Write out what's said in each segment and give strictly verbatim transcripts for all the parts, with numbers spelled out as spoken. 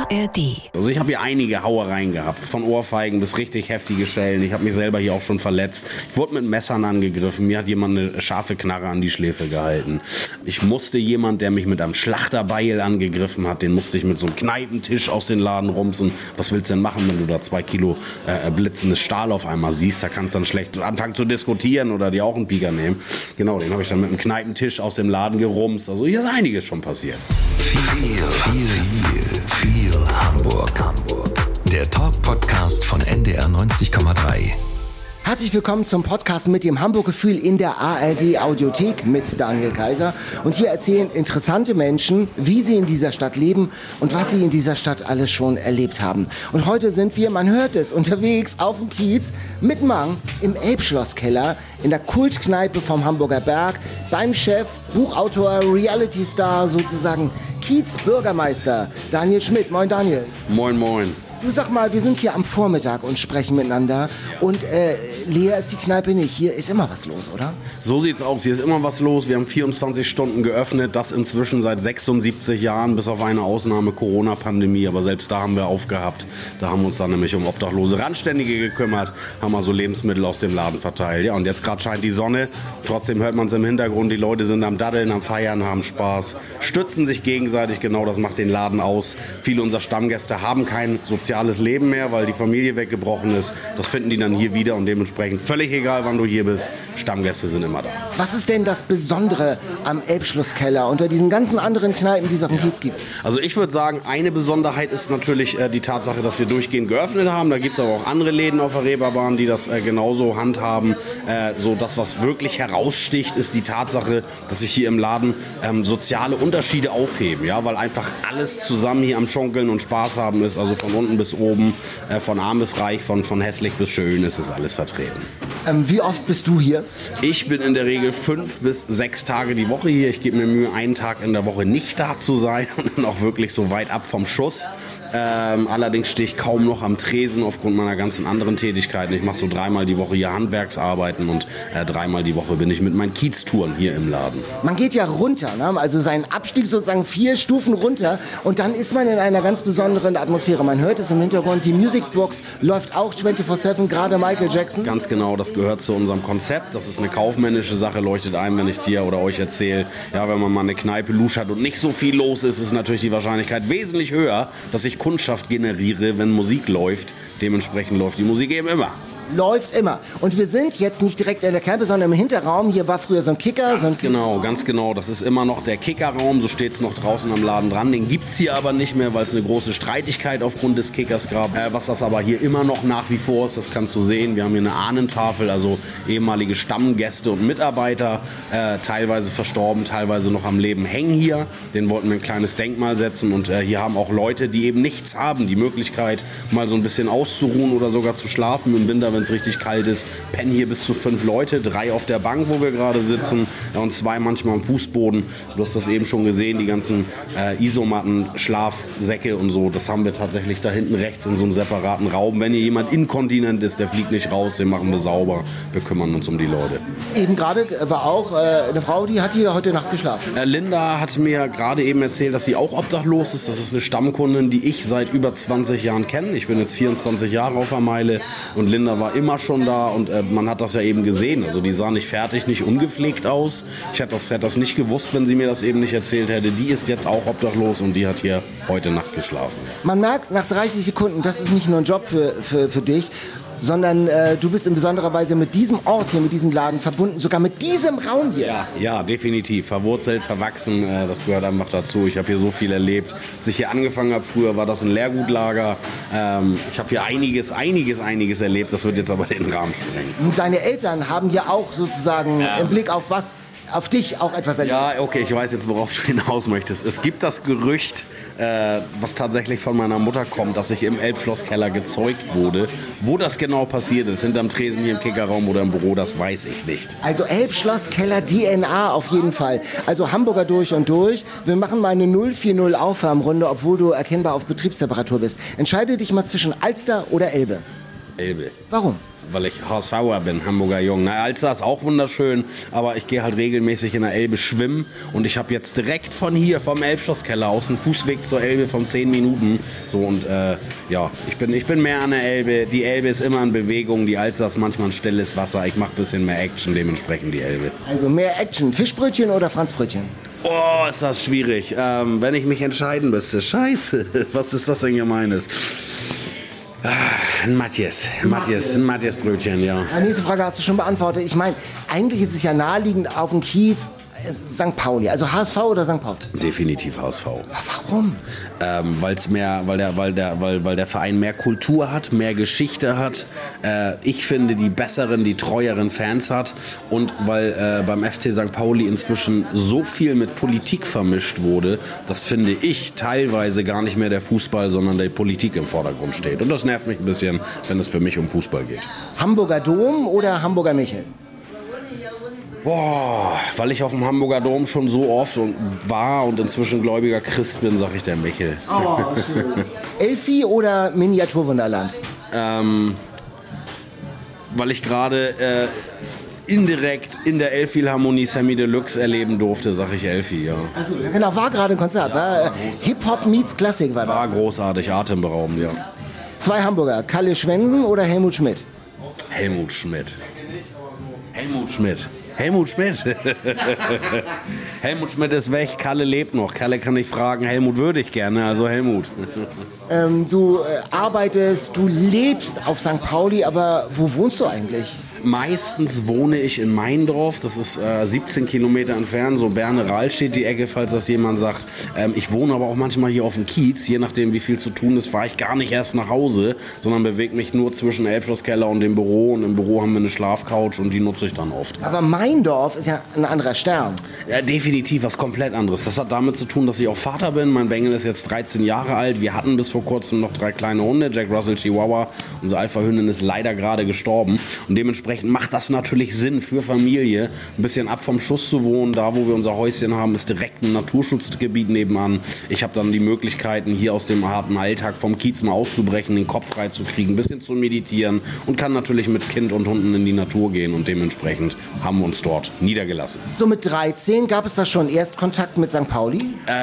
R D. Also ich habe hier einige Hauereien gehabt, von Ohrfeigen bis richtig heftige Schellen. Ich habe mich selber hier auch schon verletzt. Ich wurde mit Messern angegriffen. Mir hat jemand eine scharfe Knarre an die Schläfe gehalten. Ich musste jemand, der mich mit einem Schlachterbeil angegriffen hat, den musste ich mit so einem Kneipentisch aus den Laden rumsen. Was willst du denn machen, wenn du da zwei Kilo äh, blitzendes Stahl auf einmal siehst? Da kannst du dann schlecht anfangen zu diskutieren oder dir auch einen Pieker nehmen. Genau, den habe ich dann mit einem Kneipentisch aus dem Laden gerumst. Also hier ist einiges schon passiert. Viel, viel, viel, viel Hamburg. Hamburg. Der Talk-Podcast von N D R neunzig Komma drei. Herzlich willkommen zum Podcast mit dem Hamburg-Gefühl in der A R D-Audiothek mit Daniel Kaiser. Und hier erzählen interessante Menschen, wie sie in dieser Stadt leben und was sie in dieser Stadt alles schon erlebt haben. Und heute sind wir, man hört es, unterwegs auf dem Kiez mit Mang im Elbschlosskeller in der Kultkneipe vom Hamburger Berg beim Chef, Buchautor, Reality-Star sozusagen, Kiez-Bürgermeister Daniel Schmidt. Moin Daniel. Moin, moin. Du sag mal, wir sind hier am Vormittag und sprechen miteinander und äh, leer ist die Kneipe nicht. Hier ist immer was los, oder? So sieht's aus. Hier ist immer was los. Wir haben vierundzwanzig Stunden geöffnet. Das inzwischen seit sechsundsiebzig Jahren, bis auf eine Ausnahme Corona-Pandemie. Aber selbst da haben wir aufgehabt. Da haben wir uns dann nämlich um obdachlose Randständige gekümmert, haben also Lebensmittel aus dem Laden verteilt. Ja, und jetzt gerade scheint die Sonne. Trotzdem hört man es im Hintergrund. Die Leute sind am Daddeln, am Feiern, haben Spaß, stützen sich gegenseitig. Genau, das macht den Laden aus. Viele unserer Stammgäste haben kein soziales Leben mehr, weil die Familie weggebrochen ist. Das finden die dann hier wieder und dementsprechend völlig egal, wann du hier bist. Stammgäste sind immer da. Was ist denn das Besondere am Elbschlosskeller unter diesen ganzen anderen Kneipen, die es auf dem Kiez gibt? Also ich würde sagen, eine Besonderheit ist natürlich äh, die Tatsache, dass wir durchgehend geöffnet haben. Da gibt es aber auch andere Läden auf der Reeperbahn, die das äh, genauso handhaben. Äh, so das, was wirklich heraussticht, ist die Tatsache, dass sich hier im Laden ähm, soziale Unterschiede aufheben. Ja? Weil einfach alles zusammen hier am Schonkeln und Spaß haben ist. Also von unten bis oben, äh, von arm bis reich, von, von hässlich bis schön ist es alles vertreten. Ähm, wie oft bist du hier? Ich bin in der Regel fünf bis sechs Tage die Woche hier. Ich gebe mir Mühe, einen Tag in der Woche nicht da zu sein und dann auch wirklich so weit ab vom Schuss. Ähm, allerdings stehe ich kaum noch am Tresen aufgrund meiner ganzen anderen Tätigkeiten. Ich mache so dreimal die Woche hier Handwerksarbeiten und äh, dreimal die Woche bin ich mit meinen Kieztouren hier im Laden. Man geht ja runter, ne? Also sein Abstieg sozusagen vier Stufen runter und dann ist man in einer ganz besonderen Atmosphäre. Man hört es im Hintergrund, die Musicbox läuft auch vierundzwanzig sieben, gerade Michael Jackson. Ganz genau, das gehört zu unserem Konzept. Das ist eine kaufmännische Sache, leuchtet ein, wenn ich dir oder euch erzähle. Ja, wenn man mal eine Kneipe luschert und nicht so viel los ist, ist natürlich die Wahrscheinlichkeit wesentlich höher, dass ich Kundschaft generiere, wenn Musik läuft. Dementsprechend läuft die Musik eben immer. Läuft immer. Und wir sind jetzt nicht direkt in der Kneipe, sondern im Hinterraum. Hier war früher so ein Kicker. Ganz so ein genau, ganz genau. Das ist immer noch der Kickerraum. So steht es noch draußen am Laden dran. Den gibt es hier aber nicht mehr, weil es eine große Streitigkeit aufgrund des Kickers gab. Äh, was das aber hier immer noch nach wie vor ist, das kannst du sehen. Wir haben hier eine Ahnentafel, also ehemalige Stammgäste und Mitarbeiter, äh, teilweise verstorben, teilweise noch am Leben, hängen hier. Den wollten wir ein kleines Denkmal setzen. Und äh, hier haben auch Leute, die eben nichts haben, die Möglichkeit, mal so ein bisschen auszuruhen oder sogar zu schlafen im Winter, wenn es richtig kalt ist, pennen hier bis zu fünf Leute, drei auf der Bank, wo wir gerade sitzen, ja, und zwei manchmal am Fußboden. Du hast das eben schon gesehen, die ganzen äh, Isomatten, Schlafsäcke und so, das haben wir tatsächlich da hinten rechts in so einem separaten Raum. Wenn hier jemand inkontinent ist, der fliegt nicht raus, den machen wir sauber. Wir kümmern uns um die Leute. Eben gerade war auch äh, eine Frau, die hat hier heute Nacht geschlafen. Äh, Linda hat mir gerade eben erzählt, dass sie auch obdachlos ist. Das ist eine Stammkundin, die ich seit über zwanzig Jahren kenne. Ich bin jetzt vierundzwanzig Jahre auf der Meile und Linda war immer schon da und äh, man hat das ja eben gesehen. Also die sah nicht fertig, nicht ungepflegt aus. Ich hätte das, hätte das nicht gewusst, wenn sie mir das eben nicht erzählt hätte. Die ist jetzt auch obdachlos und die hat hier heute Nacht geschlafen. Man merkt nach dreißig Sekunden, das ist nicht nur ein Job für, für, für dich, sondern äh, du bist in besonderer Weise mit diesem Ort hier, mit diesem Laden verbunden, sogar mit diesem Raum hier. Ja, ja, definitiv. Verwurzelt, verwachsen, äh, das gehört einfach dazu. Ich habe hier so viel erlebt. Als ich hier angefangen habe, früher war das ein Leergutlager. Ähm, ich habe hier einiges, einiges, einiges erlebt. Das wird jetzt aber den Rahmen sprengen. Und deine Eltern haben ja auch sozusagen ja. im Blick auf was, auf dich auch etwas erlebt. Ja, okay, ich weiß jetzt, worauf du hinaus möchtest. Es gibt das Gerücht, äh, was tatsächlich von meiner Mutter kommt, dass ich im Elbschlosskeller gezeugt wurde. Wo das genau passiert ist, hinterm Tresen hier im Kickerraum oder im Büro, das weiß ich nicht. Also Elbschlosskeller D N A auf jeden Fall. Also Hamburger durch und durch. Wir machen mal eine null vier null Aufwärmrunde, obwohl du erkennbar auf Betriebstemperatur bist. Entscheide dich mal zwischen Alster oder Elbe. Elbe. Warum? weil ich HSVer bin, Hamburger Jung. Na, Alster ist auch wunderschön, aber ich gehe halt regelmäßig in der Elbe schwimmen und ich habe jetzt direkt von hier, vom Elbschlosskeller aus, einen Fußweg zur Elbe von zehn Minuten. So und äh, ja, ich bin, ich bin mehr an der Elbe. Die Elbe ist immer in Bewegung, die Alster ist manchmal ein stilles Wasser. Ich mache ein bisschen mehr Action, dementsprechend die Elbe. Also mehr Action, Fischbrötchen oder Franzbrötchen? Oh, ist das schwierig. Ähm, wenn ich mich entscheiden müsste, scheiße, was ist das denn Gemeines? Ein Matthias, Matthias, ein Matthias-Brötchen, ja. Die nächste Frage hast du schon beantwortet. Ich meine, eigentlich ist es ja naheliegend auf dem Kiez Sankt Pauli. Also H S V oder Sankt Pauli? Definitiv H S V. Warum? Ähm, weil's mehr, weil, der, weil, der, weil, weil der Verein mehr Kultur hat, mehr Geschichte hat. Äh, ich finde, die besseren, die treueren Fans hat. Und weil äh, beim F C Sankt Pauli inzwischen so viel mit Politik vermischt wurde, das finde ich teilweise gar nicht mehr der Fußball, sondern die Politik im Vordergrund steht. Und das nervt mich ein bisschen, wenn es für mich um Fußball geht. Hamburger Dom oder Hamburger Michel? Boah, weil ich auf dem Hamburger Dom schon so oft und war und inzwischen gläubiger Christ bin, sag ich der Michel. Oh, schön. Elfi oder Miniaturwunderland? Ähm, weil ich gerade äh, indirekt in der Elbphilharmonie Sammy Deluxe erleben durfte, sag ich Elfi, ja. Also, genau, war gerade ein Konzert, ja, ne? Hip-Hop meets Klassik war das. War großartig, atemberaubend, ja. Zwei Hamburger, Kalle Schwensen oder Helmut Schmidt? Helmut Schmidt. Helmut Schmidt. Helmut Schmidt. Helmut Schmidt ist weg, Kalle lebt noch. Kalle kann nicht fragen, Helmut würde ich gerne, also Helmut. Ähm, du äh, arbeitest, du lebst auf Sankt Pauli, aber wo wohnst du eigentlich? Meistens wohne ich in Meindorf, das ist äh, siebzehn Kilometer entfernt, so Berne-Rahl steht die Ecke, falls das jemand sagt. Ähm, ich wohne aber auch manchmal hier auf dem Kiez, je nachdem wie viel zu tun ist, fahre ich gar nicht erst nach Hause, sondern bewege mich nur zwischen Elbschlosskeller und dem Büro und im Büro haben wir eine Schlafcouch und die nutze ich dann oft. Aber Meindorf ist ja ein anderer Stern. Ja, definitiv was komplett anderes. Das hat damit zu tun, dass ich auch Vater bin, mein Bengel ist jetzt dreizehn Jahre alt, wir hatten bis vor kurzem noch drei kleine Hunde, Jack Russell Chihuahua, unsere Alpha-Hündin ist leider gerade gestorben und dementsprechend macht das natürlich Sinn für Familie, ein bisschen ab vom Schuss zu wohnen. Da, wo wir unser Häuschen haben, ist direkt ein Naturschutzgebiet nebenan. Ich habe dann die Möglichkeiten, hier aus dem harten Alltag vom Kiez mal auszubrechen, den Kopf frei zu kriegen, ein bisschen zu meditieren und kann natürlich mit Kind und Hunden in die Natur gehen und dementsprechend haben wir uns dort niedergelassen. So mit dreizehn gab es da schon Erstkontakt mit Sankt Pauli?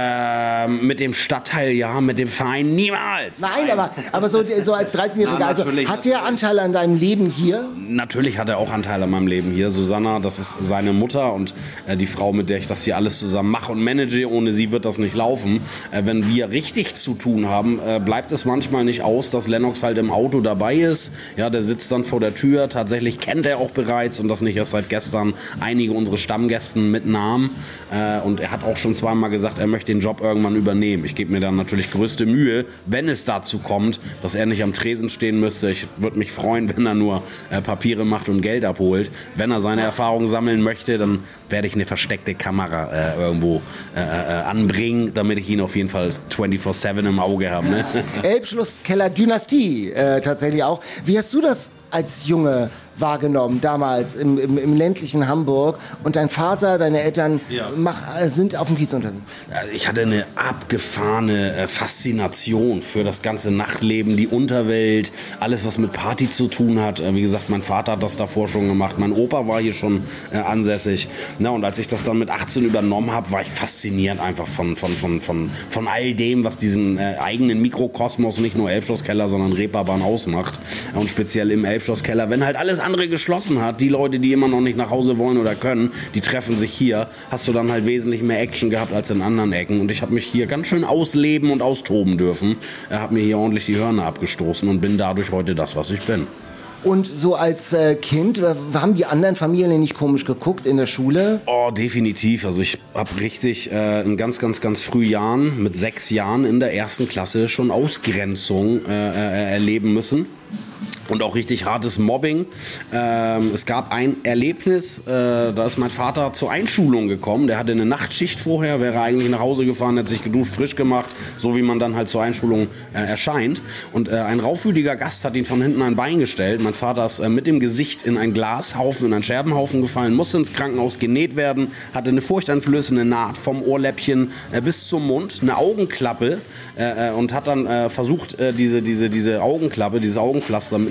Ähm, mit dem Stadtteil ja, mit dem Verein niemals. Nein, aber, aber so, so als dreizehnjähriger, also hat der Anteil an deinem Leben hier? Natürlich hat er auch Anteil an meinem Leben hier. Susanna, das ist seine Mutter und äh, die Frau, mit der ich das hier alles zusammen mache und manage. Ohne sie wird das nicht laufen. Äh, wenn wir richtig zu tun haben, äh, bleibt es manchmal nicht aus, dass Lennox halt im Auto dabei ist. Ja, der sitzt dann vor der Tür. Tatsächlich kennt er auch bereits und das nicht erst seit gestern einige unserer Stammgästen mit Namen. Äh, und er hat auch schon zweimal gesagt, er möchte den Job irgendwann übernehmen. Ich gebe mir dann natürlich größte Mühe, wenn es dazu kommt, dass er nicht am Tresen stehen müsste. Ich würde mich freuen, wenn er nur äh, Papiere macht und Geld abholt. Wenn er seine Erfahrungen sammeln möchte, dann werde ich eine versteckte Kamera äh, irgendwo äh, äh, anbringen, damit ich ihn auf jeden Fall vierundzwanzig sieben im Auge habe. Ne? Elbschlosskeller Dynastie äh, tatsächlich auch. Wie hast du das als Junge wahrgenommen, damals im, im, im ländlichen Hamburg? Und dein Vater, deine Eltern ja. mach, sind auf dem Kiez unterwegs? Ich hatte eine abgefahrene äh, Faszination für das ganze Nachtleben, die Unterwelt, alles, was mit Party zu tun hat. Äh, wie gesagt, mein Vater hat das davor schon gemacht. Mein Opa war hier schon äh, ansässig. Na, und als ich das dann mit achtzehn übernommen habe, war ich fasziniert einfach von, von, von, von, von all dem, was diesen äh, eigenen Mikrokosmos, nicht nur Elbschlosskeller, sondern Reeperbahn ausmacht. Und speziell im Elbschlosskeller, wenn halt alles andere geschlossen hat, die Leute, die immer noch nicht nach Hause wollen oder können, die treffen sich hier, hast du dann halt wesentlich mehr Action gehabt als in anderen Ecken. Und ich habe mich hier ganz schön ausleben und austoben dürfen. Er hat mir hier ordentlich die Hörner abgestoßen und bin dadurch heute das, was ich bin. Und so als äh, Kind, äh, haben die anderen Familien nicht komisch geguckt in der Schule? Oh, definitiv. Also ich habe richtig äh, in ganz, ganz, ganz frühen Jahren, mit sechs Jahren in der ersten Klasse schon Ausgrenzung äh, äh, erleben müssen. Und auch richtig hartes Mobbing. Ähm, es gab ein Erlebnis, äh, da ist mein Vater zur Einschulung gekommen. Der hatte eine Nachtschicht vorher, wäre eigentlich nach Hause gefahren, hat sich geduscht, frisch gemacht, so wie man dann halt zur Einschulung äh, erscheint. Und äh, ein raufwütiger Gast hat ihn von hinten ein Bein gestellt. Mein Vater ist äh, mit dem Gesicht in einen Glashaufen, in einen Scherbenhaufen gefallen, musste ins Krankenhaus genäht werden, hatte eine furchteinflößende Naht vom Ohrläppchen äh, bis zum Mund, eine Augenklappe äh, und hat dann äh, versucht, äh, diese, diese, diese Augenklappe, dieses Augenpflaster mit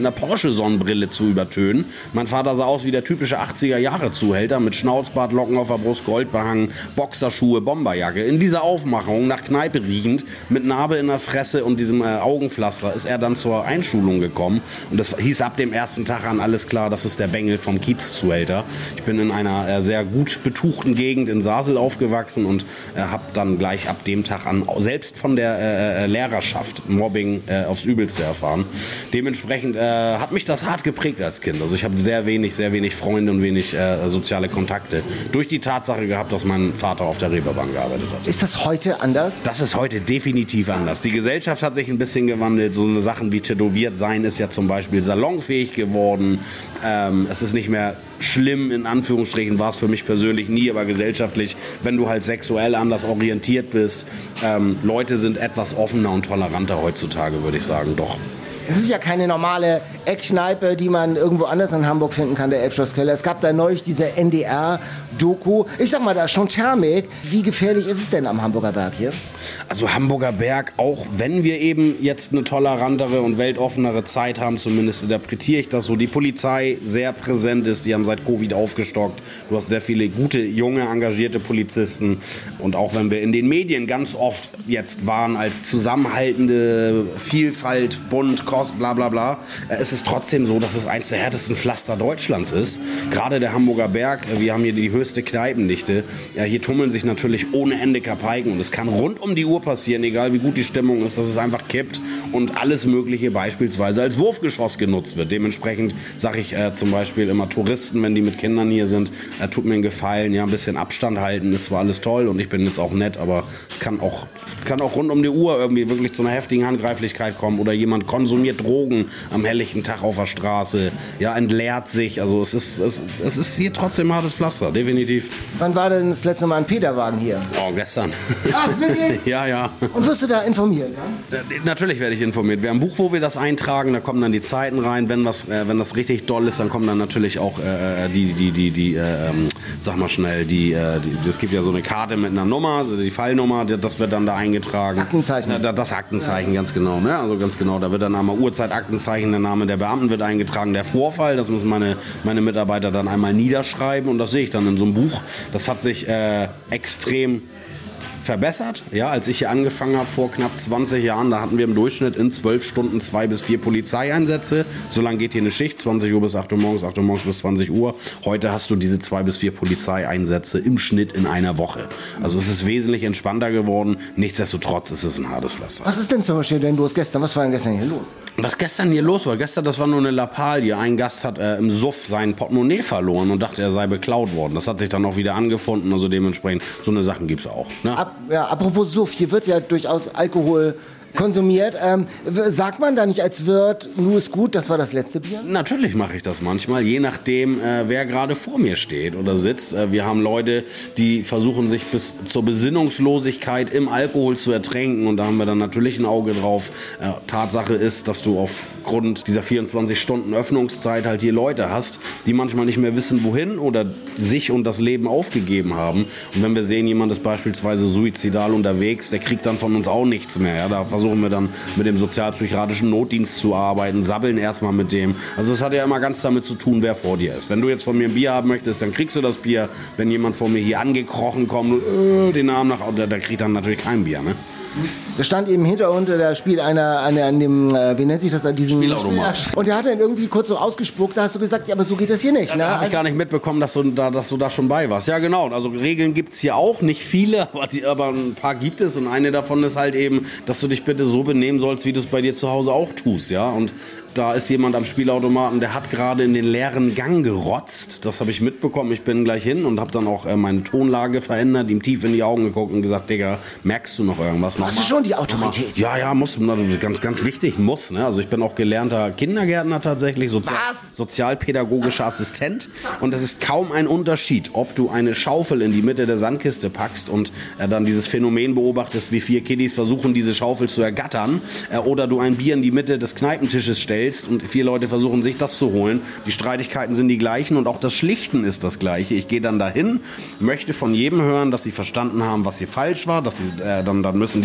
einer Porsche-Sonnenbrille zu übertönen. Mein Vater sah aus wie der typische achtziger-Jahre-Zuhälter mit Schnauzbart, Locken auf der Brust, Goldbehangen, Boxerschuhe, Bomberjacke. In dieser Aufmachung, nach Kneipe riechend, mit Narbe in der Fresse und diesem äh, Augenpflaster, ist er dann zur Einschulung gekommen. Und das hieß ab dem ersten Tag an alles klar, das ist der Bengel vom Kiez-Zuhälter. Ich bin in einer äh, sehr gut betuchten Gegend in Sasel aufgewachsen und äh, habe dann gleich ab dem Tag an selbst von der äh, Lehrerschaft Mobbing äh, aufs Übelste erfahren. Dementsprechend äh, hat mich das hart geprägt als Kind. Also ich habe sehr wenig, sehr wenig Freunde und wenig äh, soziale Kontakte. Durch die Tatsache gehabt, dass mein Vater auf der Reeperbahn gearbeitet hat. Ist das heute anders? Das ist heute definitiv anders. Die Gesellschaft hat sich ein bisschen gewandelt. So eine Sachen wie tätowiert sein ist ja zum Beispiel salonfähig geworden. Ähm, es ist nicht mehr schlimm, in Anführungsstrichen war es für mich persönlich nie, aber gesellschaftlich, wenn du halt sexuell anders orientiert bist. Ähm, Leute sind etwas offener und toleranter heutzutage, würde ich sagen, doch. Es ist ja keine normale Eckkneipe, die man irgendwo anders in Hamburg finden kann, der Elbschlosskeller. Es gab da neulich diese N D R-Doku. Ich sag mal, da ist schon Thermik. Wie gefährlich ist es denn am Hamburger Berg hier? Also Hamburger Berg, auch wenn wir eben jetzt eine tolerantere und weltoffenere Zeit haben, zumindest interpretiere ich das so, die Polizei sehr präsent ist, die haben seit Covid aufgestockt. Du hast sehr viele gute, junge, engagierte Polizisten. Und auch wenn wir in den Medien ganz oft jetzt waren als zusammenhaltende Vielfalt, bunt, Kost, bla bla bla, es ist trotzdem so, dass es eins der härtesten Pflaster Deutschlands ist. Gerade der Hamburger Berg, wir haben hier die höchste Kneipendichte. Ja, hier tummeln sich natürlich ohne Ende Kapaiken und es kann rund um die Uhr passieren, egal wie gut die Stimmung ist, dass es einfach kippt und alles Mögliche beispielsweise als Wurfgeschoss genutzt wird. Dementsprechend sage ich äh, zum Beispiel immer Touristen, wenn die mit Kindern hier sind, äh, tut mir einen Gefallen, ja, ein bisschen Abstand halten, ist zwar alles toll und ich bin jetzt auch nett, aber es kann auch, kann auch rund um die Uhr irgendwie wirklich zu einer heftigen Handgreiflichkeit kommen oder jemand konsumiert Drogen am helllichten Tag auf der Straße, ja, entleert sich, also es ist, es, es ist hier trotzdem hartes Pflaster, definitiv. Wann war denn das letzte Mal ein Peterwagen hier? Oh, gestern. Ach, wirklich? Ja, ja. Und wirst du da informieren, ja? Natürlich werde ich informiert. Wir haben ein Buch, wo wir das eintragen, da kommen dann die Zeiten rein. Wenn, was, äh, wenn das richtig doll ist, dann kommen dann natürlich auch äh, die, die, die, die äh, sag mal schnell, die, äh, die, es gibt ja so eine Karte mit einer Nummer, die Fallnummer, das wird dann da eingetragen. Aktenzeichen. Das, das Aktenzeichen, ja. Ganz genau. Ne? Also ganz genau, da wird dann einmal Uhrzeit, Aktenzeichen, der Name der Beamten wird eingetragen, der Vorfall, das müssen meine, meine Mitarbeiter dann einmal niederschreiben und das sehe ich dann in so einem Buch. Das hat sich äh, extrem verbessert. Ja, als ich hier angefangen habe vor knapp zwanzig Jahren, da hatten wir im Durchschnitt in zwölf Stunden zwei bis vier Polizeieinsätze. So lange geht hier eine Schicht, zwanzig Uhr bis acht Uhr morgens, acht Uhr morgens bis zwanzig Uhr. Heute hast du diese zwei bis vier Polizeieinsätze im Schnitt in einer Woche. Also es ist wesentlich entspannter geworden. Nichtsdestotrotz ist es ein hartes Pflaster. Was ist denn zum Beispiel denn los gestern? Was war denn gestern hier los? Was gestern hier los war? Gestern, das war nur eine Lappalie. Ein Gast hat äh, im Suff sein Portemonnaie verloren und dachte, er sei beklaut worden. Das hat sich dann auch wieder angefunden. Also dementsprechend, so eine Sachen gibt es auch. Ne? Ab, ja, apropos Suff, hier wird ja durchaus Alkohol konsumiert. Ähm, sagt man da nicht als Wirt, nur ist gut, das war das letzte Bier? Natürlich mache ich das manchmal, je nachdem, äh, wer gerade vor mir steht oder sitzt. Äh, wir haben Leute, die versuchen, sich bis zur Besinnungslosigkeit im Alkohol zu ertränken und da haben wir dann natürlich ein Auge drauf. Äh, Tatsache ist, dass du aufgrund dieser vierundzwanzig Stunden Öffnungszeit halt hier Leute hast, die manchmal nicht mehr wissen, wohin oder sich und das Leben aufgegeben haben. Und wenn wir sehen, jemand ist beispielsweise suizidal unterwegs, der kriegt dann von uns auch nichts mehr. Ja? Da versuchen wir dann mit dem sozialpsychiatrischen Notdienst zu arbeiten, sabbeln erstmal mit dem. Also es hat ja immer ganz damit zu tun, wer vor dir ist. Wenn du jetzt von mir ein Bier haben möchtest, dann kriegst du das Bier. Wenn jemand vor mir hier angekrochen kommt, äh, den Namen nach, der, der kriegt dann natürlich kein Bier, ne? Da stand eben hinter uns, da spielt einer an, an dem, äh, wie nennt sich das, an diesem Spielautomat. Und der hat dann irgendwie kurz so ausgespuckt, da hast du gesagt, ja, aber so geht das hier nicht. Ja, ne? Da habe ich gar nicht mitbekommen, dass du, da, dass du da schon bei warst. Ja, genau. Also Regeln gibt es hier auch, nicht viele, aber, die, aber ein paar gibt es. Und eine davon ist halt eben, dass du dich bitte so benehmen sollst, wie du es bei dir zu Hause auch tust. Ja? Und da ist jemand am Spielautomaten, der hat gerade in den leeren Gang gerotzt. Das habe ich mitbekommen. Ich bin gleich hin und habe dann auch äh, meine Tonlage verändert, ihm tief in die Augen geguckt und gesagt, Digga, merkst du noch irgendwas? Hast du schon die Autorität? Ja, ja, muss. Also ganz, ganz wichtig, muss. Ne? Also ich bin auch gelernter Kindergärtner tatsächlich, Sozial sozialpädagogischer Assistent. Und es ist kaum ein Unterschied, ob du eine Schaufel in die Mitte der Sandkiste packst und äh, dann dieses Phänomen beobachtest, wie vier Kiddies versuchen, diese Schaufel zu ergattern, äh, oder du ein Bier in die Mitte des Kneipentisches stellst und vier Leute versuchen, sich das zu holen. Die Streitigkeiten sind die gleichen und auch das Schlichten ist das Gleiche. Ich gehe dann dahin, möchte von jedem hören, dass sie verstanden haben, was hier falsch war. Dass sie, äh, dann, dann müssen die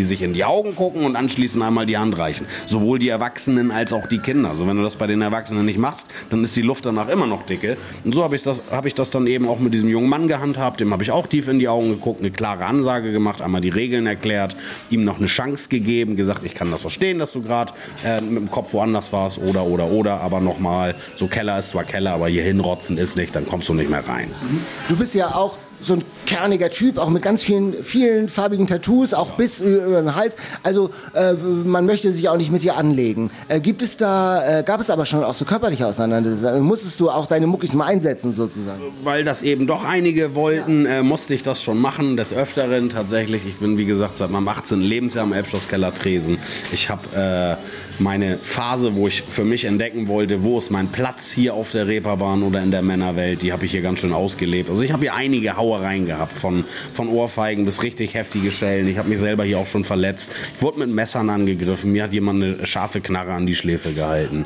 sich in die Augen gucken und anschließend einmal die Hand reichen. Sowohl die Erwachsenen als auch die Kinder. Also wenn du das bei den Erwachsenen nicht machst, dann ist die Luft danach immer noch dicke. Und so habe ich das, hab ich das dann eben auch mit diesem jungen Mann gehandhabt. Dem habe ich auch tief in die Augen geguckt, eine klare Ansage gemacht, einmal die Regeln erklärt, ihm noch eine Chance gegeben, gesagt, ich kann das verstehen, dass du gerade äh, mit dem Kopf woanders warst oder, oder, oder, aber nochmal, so Keller ist zwar Keller, aber hier hinrotzen ist nicht, dann kommst du nicht mehr rein. Du bist ja auch so ein kerniger Typ, auch mit ganz vielen, vielen farbigen Tattoos, auch bis über den Hals. Also äh, man möchte sich auch nicht mit dir anlegen. Äh, gibt es da, äh, gab es aber schon auch so körperliche Auseinandersetzungen? Musstest du auch deine Muckis mal einsetzen sozusagen? Weil das eben doch einige wollten, äh, musste ich das schon machen. Des Öfteren tatsächlich. Ich bin, wie gesagt, seit meinem achtzehnten Lebensjahr am Elbschlosskeller Tresen. Ich habe äh, meine Phase, wo ich für mich entdecken wollte, wo ist mein Platz hier auf der Reeperbahn oder in der Männerwelt, die habe ich hier ganz schön ausgelebt. Also ich habe hier einige Hauereien gehabt, von, von Ohrfeigen bis richtig heftige Schellen. Ich habe mich selber hier auch schon verletzt. Ich wurde mit Messern angegriffen. Mir hat jemand eine scharfe Knarre an die Schläfe gehalten.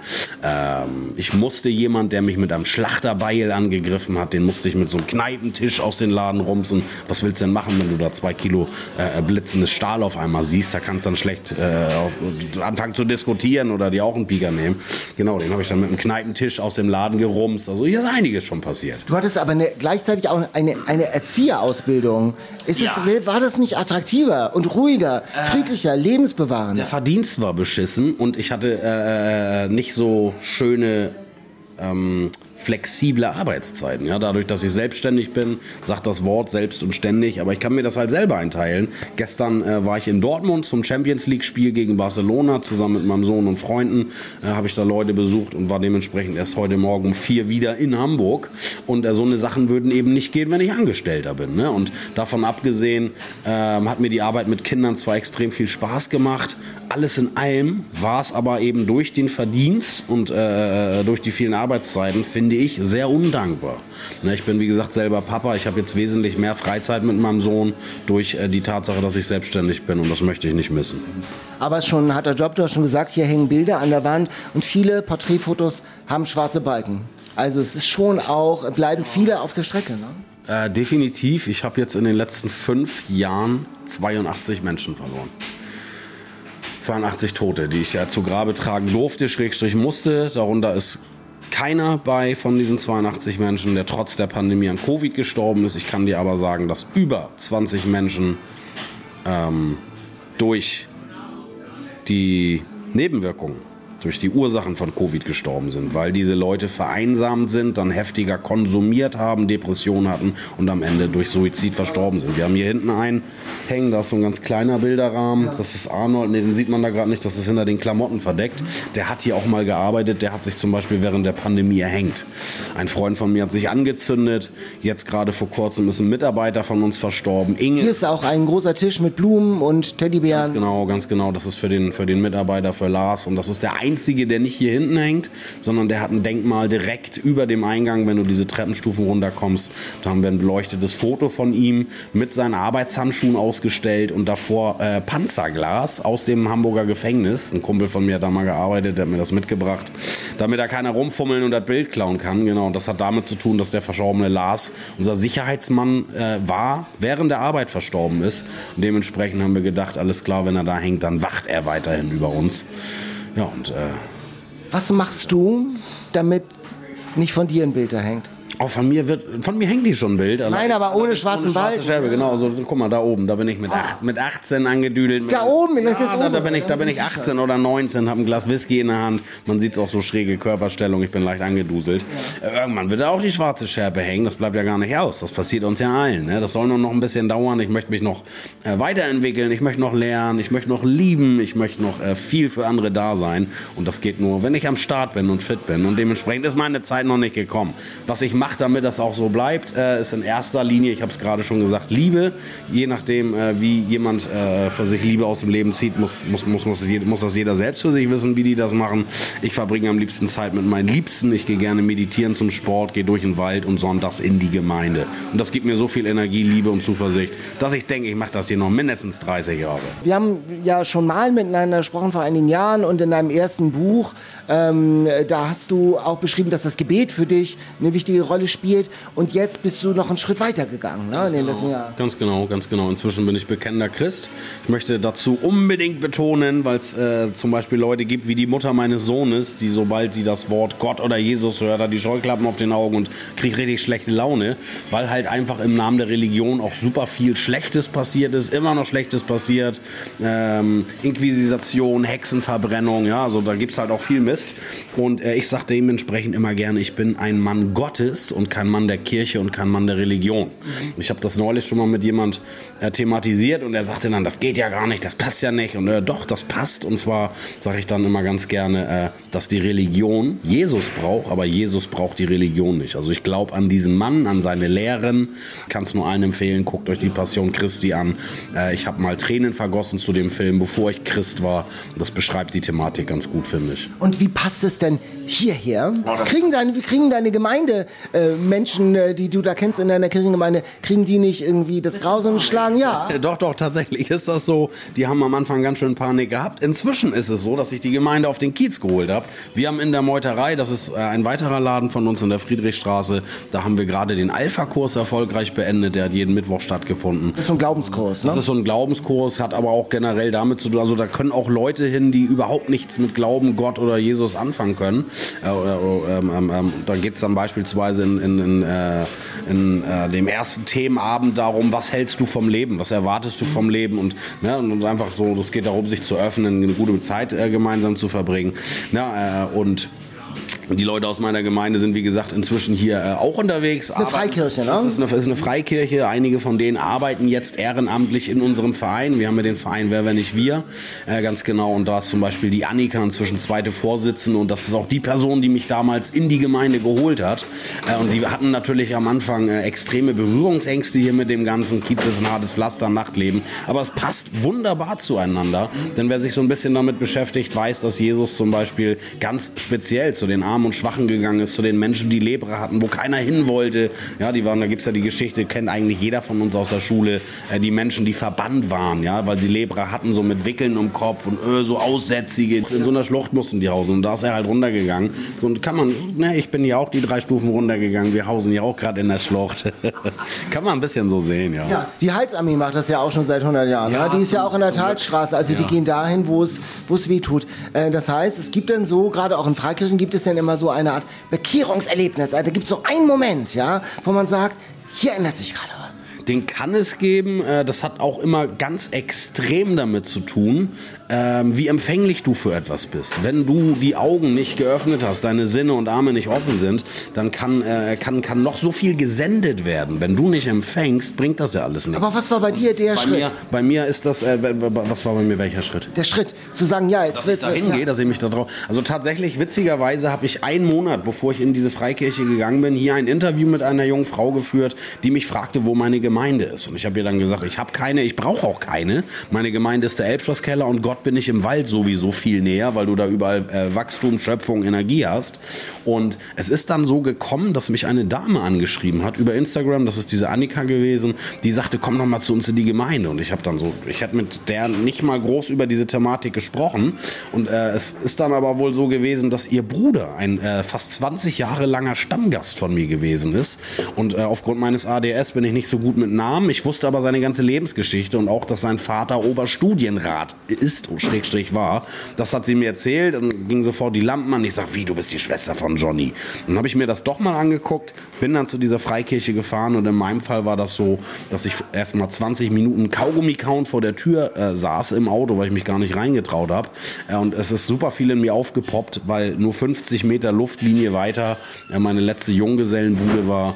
Ähm, ich musste jemand, der mich mit einem Schlachterbeil angegriffen hat, den musste ich mit so einem Kneipentisch aus den Laden rumsen. Was willst du denn machen, wenn du da zwei Kilo äh, blitzendes Stahl auf einmal siehst? Da kannst du dann schlecht äh, auf, anfangen zu diskutieren oder dir auch einen Pieker nehmen. Genau, den habe ich dann mit einem Kneipentisch aus dem Laden gerumst. Also hier ist einiges schon passiert. Du hattest aber eine, gleichzeitig auch eine, eine Erzieherausbildung. Ist Ja. es, war das nicht attraktiver und ruhiger, friedlicher, lebensbewahrender? Der Verdienst war beschissen und ich hatte äh, nicht so schöne ähm, flexible Arbeitszeiten. Ja, dadurch, dass ich selbstständig bin, sagt das Wort selbst und ständig, aber ich kann mir das halt selber einteilen. Gestern äh, war ich in Dortmund zum Champions League Spiel gegen Barcelona, zusammen mit meinem Sohn und Freunden, äh, habe ich da Leute besucht und war dementsprechend erst heute Morgen um vier wieder in Hamburg. Und äh, so eine Sachen würden eben nicht gehen, wenn ich Angestellter bin. Ne? Und davon abgesehen äh, hat mir die Arbeit mit Kindern zwar extrem viel Spaß gemacht, alles in allem war es aber eben durch den Verdienst und äh, durch die vielen Arbeitszeiten, finde ich, sehr undankbar. Ne, ich bin, wie gesagt, selber Papa. Ich habe jetzt wesentlich mehr Freizeit mit meinem Sohn durch äh, die Tatsache, dass ich selbstständig bin und das möchte ich nicht missen. Aber es ist schon ein harter Job, du hast schon gesagt, hier hängen Bilder an der Wand und viele Porträtfotos haben schwarze Balken. Also es ist schon auch, bleiben viele auf der Strecke, ne? Äh, definitiv. Ich habe jetzt in den letzten fünf Jahren zweiundachtzig Menschen verloren. zweiundachtzig Tote, die ich ja zu Grabe tragen durfte, Schrägstrich musste. Darunter ist keiner bei von diesen zweiundachtzig Menschen, der trotz der Pandemie an Covid gestorben ist. Ich kann dir aber sagen, dass über zwanzig Menschen ähm, durch die Nebenwirkungen, durch die Ursachen von Covid gestorben sind, weil diese Leute vereinsamt sind, dann heftiger konsumiert haben, Depressionen hatten und am Ende durch Suizid verstorben sind. Wir haben hier hinten einen hängen, da ist so ein ganz kleiner Bilderrahmen, das ist Arnold, nee, den sieht man da gerade nicht, das ist hinter den Klamotten verdeckt. Der hat hier auch mal gearbeitet, der hat sich zum Beispiel während der Pandemie erhängt. Ein Freund von mir hat sich angezündet, jetzt gerade vor kurzem ist ein Mitarbeiter von uns verstorben. Inge Hier ist auch ein großer Tisch mit Blumen und Teddybären. Ganz genau, ganz genau, das ist für den, für den Mitarbeiter, für Lars und das ist der einzige, der nicht hier hinten hängt, sondern der hat ein Denkmal direkt über dem Eingang, wenn du diese Treppenstufen runterkommst. Da haben wir ein beleuchtetes Foto von ihm mit seinen Arbeitshandschuhen ausgestellt und davor äh, Panzerglas aus dem Hamburger Gefängnis. Ein Kumpel von mir hat da mal gearbeitet, der hat mir das mitgebracht, damit da keiner rumfummeln und das Bild klauen kann. Genau, und das hat damit zu tun, dass der verstorbene Lars unser Sicherheitsmann äh, war, während der Arbeit verstorben ist. Und dementsprechend haben wir gedacht, alles klar, wenn er da hängt, dann wacht er weiterhin über uns. Ja, und äh, Was machst du, damit nicht von dir ein Bild da hängt? auch von mir wird, von mir hängt die schon ein Bild. Nein, aber ohne schwarzen ohne schwarze Balken. Scherbe, genau. So, guck mal, da oben, da bin ich mit, acht, mit achtzehn angedüdelt. Da oben, ja, das ist da, oben. da bin ich, da bin ich achtzehn oder neunzehn, habe ein Glas Whisky in der Hand. Man sieht auch so schräge Körperstellung, ich bin leicht angeduselt. Ja. Äh, irgendwann wird da auch die schwarze Scherbe hängen, das bleibt ja gar nicht aus. Das passiert uns ja allen. Ne? Das soll nur noch ein bisschen dauern. Ich möchte mich noch äh, weiterentwickeln, ich möchte noch lernen, ich möchte noch lieben, ich möchte noch äh, viel für andere da sein. Und das geht nur, wenn ich am Start bin und fit bin. Und dementsprechend ist meine Zeit noch nicht gekommen. Was ich mache, damit das auch so bleibt, äh, ist in erster Linie, ich habe es gerade schon gesagt, Liebe. Je nachdem, äh, wie jemand äh, für sich Liebe aus dem Leben zieht, muss, muss, muss, muss, muss das jeder selbst für sich wissen, wie die das machen. Ich verbringe am liebsten Zeit mit meinen Liebsten. Ich gehe gerne meditieren zum Sport, gehe durch den Wald und sonntags in die Gemeinde. Und das gibt mir so viel Energie, Liebe und Zuversicht, dass ich denke, ich mache das hier noch mindestens dreißig Jahre. Wir haben ja schon mal miteinander gesprochen vor einigen Jahren und in deinem ersten Buch, ähm, da hast du auch beschrieben, dass das Gebet für dich eine wichtige Rolle Rolle spielt. Und jetzt bist du noch einen Schritt weiter gegangen, ne, in den letzten Jahren. Ganz genau, ganz genau. Inzwischen bin ich bekennender Christ. Ich möchte dazu unbedingt betonen, weil es äh, zum Beispiel Leute gibt wie die Mutter meines Sohnes, die sobald die das Wort Gott oder Jesus hört, hat die Scheuklappen auf den Augen und kriegt richtig schlechte Laune, weil halt einfach im Namen der Religion auch super viel Schlechtes passiert ist, immer noch Schlechtes passiert. Ähm, Inquisition, Hexenverbrennung, ja, also da gibt es halt auch viel Mist. Und äh, ich sage dementsprechend immer gerne, ich bin ein Mann Gottes und kein Mann der Kirche und kein Mann der Religion. Ich habe das neulich schon mal mit jemand äh, thematisiert und er sagte dann, das geht ja gar nicht, das passt ja nicht. Und äh, doch, das passt. Und zwar sage ich dann immer ganz gerne, äh, dass die Religion Jesus braucht, aber Jesus braucht die Religion nicht. Also ich glaube an diesen Mann, an seine Lehren. Kann es nur allen empfehlen, guckt euch die Passion Christi an. Äh, ich habe mal Tränen vergossen zu dem Film, bevor ich Christ war. Das beschreibt die Thematik ganz gut, finde ich. Und wie passt es denn hierher? Kriegen deine, kriegen deine Gemeinde, äh, Menschen, äh, die du da kennst in deiner Kirchengemeinde, kriegen die nicht irgendwie das Grausam schlagen? Ja. Doch, doch, tatsächlich ist das so. Die haben am Anfang ganz schön Panik gehabt. Inzwischen ist es so, dass ich die Gemeinde auf den Kiez geholt habe. Wir haben in der Meuterei, das ist äh, ein weiterer Laden von uns in der Friedrichstraße, da haben wir gerade den Alpha-Kurs erfolgreich beendet. Der hat jeden Mittwoch stattgefunden. Das ist so ein Glaubenskurs, ne? Das ist so ein Glaubenskurs, hat aber auch generell damit zu tun, also da können auch Leute hin, die überhaupt nichts mit Glauben, Gott oder Jesus anfangen können. Äh, äh, ähm, ähm, da geht es dann beispielsweise in, in, in, äh, in äh, dem ersten Themenabend darum, was hältst du vom Leben, was erwartest du vom Leben und, ne, und einfach so, das geht darum, sich zu öffnen, eine gute Zeit äh, gemeinsam zu verbringen. Ja, äh, und die Leute aus meiner Gemeinde sind, wie gesagt, inzwischen hier äh, auch unterwegs. Das ist eine Freikirche, ne? Das ist eine, ist eine Freikirche. Einige von denen arbeiten jetzt ehrenamtlich in unserem Verein. Wir haben ja den Verein Wer, wenn nicht wir. Äh, ganz genau. Und da ist zum Beispiel die Annika inzwischen zweite Vorsitzende. Und das ist auch die Person, die mich damals in die Gemeinde geholt hat. Äh, und die hatten natürlich am Anfang äh, extreme Berührungsängste hier mit dem ganzen Kiez ist ein hartes Pflaster, Nachtleben. Aber es passt wunderbar zueinander. Denn wer sich so ein bisschen damit beschäftigt, weiß, dass Jesus zum Beispiel ganz speziell zu den Armen und Schwachen gegangen ist, zu den Menschen, die Lepra hatten, wo keiner hin wollte. Ja, die waren, da gibt's ja die Geschichte, kennt eigentlich jeder von uns aus der Schule, äh, die Menschen, die verbannt waren, ja, weil sie Lepra hatten, so mit Wickeln im Kopf und äh, so Aussätzige. In so einer Schlucht mussten die hausen und da ist er halt runtergegangen. So, und kann man, ne, ich bin ja auch die drei Stufen runtergegangen, wir hausen ja auch gerade in der Schlucht. Kann man ein bisschen so sehen, ja. Ja, die Heilsarmee macht das ja auch schon seit hundert Jahren. Ja, ne? Die ist ja auch in der Talstraße, also ja. Die gehen dahin, wo es wo es weh tut. Äh, das heißt, es gibt dann so, gerade auch in Freikirchen gibt es dann immer so eine Art Bekehrungserlebnis. Also da gibt es so einen Moment, ja, wo man sagt, hier ändert sich gerade was. Den kann es geben. Das hat auch immer ganz extrem damit zu tun, wie empfänglich du für etwas bist. Wenn du die Augen nicht geöffnet hast, deine Sinne und Arme nicht offen sind, dann kann, kann, kann noch so viel gesendet werden. Wenn du nicht empfängst, bringt das ja alles nichts. Aber was war bei dir der bei Schritt? Mir, bei mir ist das, äh, was war bei mir welcher Schritt? Der Schritt, zu sagen, ja, jetzt willst du... Dass ich da hingehe, ja. Dass ich mich da drauf... Also tatsächlich, witzigerweise habe ich einen Monat, bevor ich in diese Freikirche gegangen bin, hier ein Interview mit einer jungen Frau geführt, die mich fragte, wo meine Gemeinde ist. Und ich habe ihr dann gesagt, ich habe keine, ich brauche auch keine. Meine Gemeinde ist der Elbschlosskeller und Gott bin ich im Wald sowieso viel näher, weil du da überall äh, Wachstum, Schöpfung, Energie hast. Und es ist dann so gekommen, dass mich eine Dame angeschrieben hat über Instagram, das ist diese Annika gewesen, die sagte, komm doch mal zu uns in die Gemeinde. Und ich habe dann so, ich hätte mit der nicht mal groß über diese Thematik gesprochen. Und äh, es ist dann aber wohl so gewesen, dass ihr Bruder ein äh, fast zwanzig Jahre langer Stammgast von mir gewesen ist. Und äh, aufgrund meines A D S bin ich nicht so gut mit Namen. Ich wusste aber seine ganze Lebensgeschichte und auch, dass sein Vater Oberstudienrat ist und Schrägstrich war. Das hat sie mir erzählt und ging sofort die Lampen an. Ich sag, wie, du bist die Schwester von Johnny. Dann habe ich mir das doch mal angeguckt, bin dann zu dieser Freikirche gefahren und in meinem Fall war das so, dass ich erst mal zwanzig Minuten Kaugummi kauen vor der Tür äh, saß im Auto, weil ich mich gar nicht reingetraut habe. Äh, und es ist super viel in mir aufgepoppt, weil nur fünfzig Meter Luftlinie weiter äh, meine letzte Junggesellenbude war,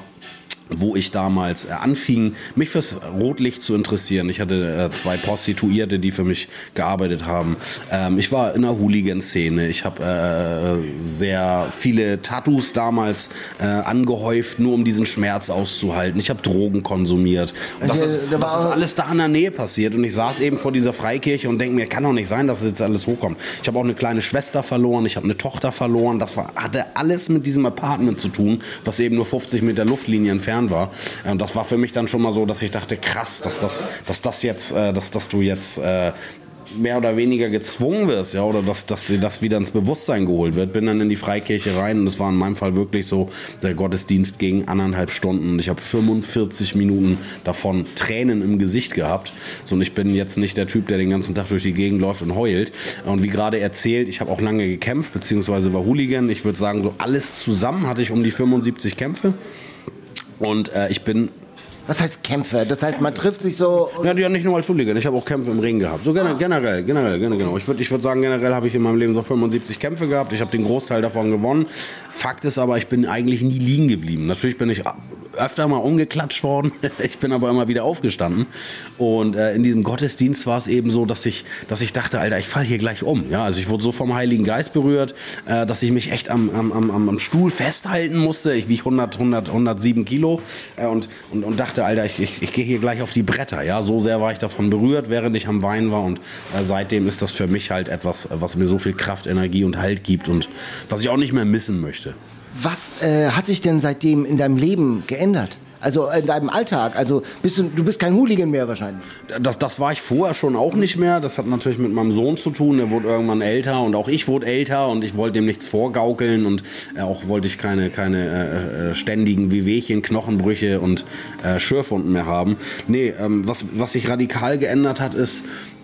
wo ich damals äh, anfing, mich fürs Rotlicht zu interessieren. Ich hatte äh, zwei Prostituierte, die für mich gearbeitet haben. Ähm, ich war in der Hooligan-Szene. Ich habe äh, sehr viele Tattoos damals äh, angehäuft, nur um diesen Schmerz auszuhalten. Ich habe Drogen konsumiert. Und das, ist, das ist alles da in der Nähe passiert. Und ich saß eben vor dieser Freikirche und denke mir, kann doch nicht sein, dass es jetzt alles hochkommt. Ich habe auch eine kleine Schwester verloren, ich habe eine Tochter verloren. Das war, hatte alles mit diesem Apartment zu tun, was eben nur fünfzig Meter Luftlinie entfernt war. Und das war für mich dann schon mal so, dass ich dachte, krass, dass das, dass das jetzt, dass, dass du jetzt mehr oder weniger gezwungen wirst, ja, oder dass, dass dir das wieder ins Bewusstsein geholt wird. Bin dann in die Freikirche rein und es war in meinem Fall wirklich so, der Gottesdienst ging anderthalb Stunden und ich habe fünfundvierzig Minuten davon Tränen im Gesicht gehabt. So, und ich bin jetzt nicht der Typ, der den ganzen Tag durch die Gegend läuft und heult. Und wie gerade erzählt, ich habe auch lange gekämpft, beziehungsweise war Hooligan. Ich würde sagen, so alles zusammen hatte ich um die fünfundsiebzig Kämpfe. Und äh, ich bin... Was heißt Kämpfe? Das heißt, man trifft sich so... Ja, ja, nicht nur als Hooligan. Ich habe auch Kämpfe im Ring gehabt. So generell, generell, generell, genau. Ich würde ich würd sagen, generell habe ich in meinem Leben so fünfundsiebzig Kämpfe gehabt. Ich habe den Großteil davon gewonnen. Fakt ist aber, ich bin eigentlich nie liegen geblieben. Natürlich bin ich öfter mal umgeklatscht worden. Ich bin aber immer wieder aufgestanden. Und äh, in diesem Gottesdienst war es eben so, dass ich, dass ich dachte, Alter, ich falle hier gleich um. Ja, also ich wurde so vom Heiligen Geist berührt, äh, dass ich mich echt am, am, am, am Stuhl festhalten musste. Ich wiege hundert, hundert, hundertsieben Kilo äh, und, und, und dachte, Alter, ich, ich, ich gehe hier gleich auf die Bretter. Ja, so sehr war ich davon berührt, während ich am Weinen war. Und äh, seitdem ist das für mich halt etwas, was mir so viel Kraft, Energie und Halt gibt und was ich auch nicht mehr missen möchte. Was äh, hat sich denn seitdem in deinem Leben geändert? Also in deinem Alltag? Also bist du, du bist kein Hooligan mehr wahrscheinlich? Das, das war ich vorher schon auch nicht mehr. Das hat natürlich mit meinem Sohn zu tun. Der wurde irgendwann älter und auch ich wurde älter und ich wollte ihm nichts vorgaukeln und äh, auch wollte ich keine, keine äh, ständigen Wehwehchen, Knochenbrüche und äh, Schürfwunden mehr haben. Nee, ähm, was, was sich radikal geändert hat, ist,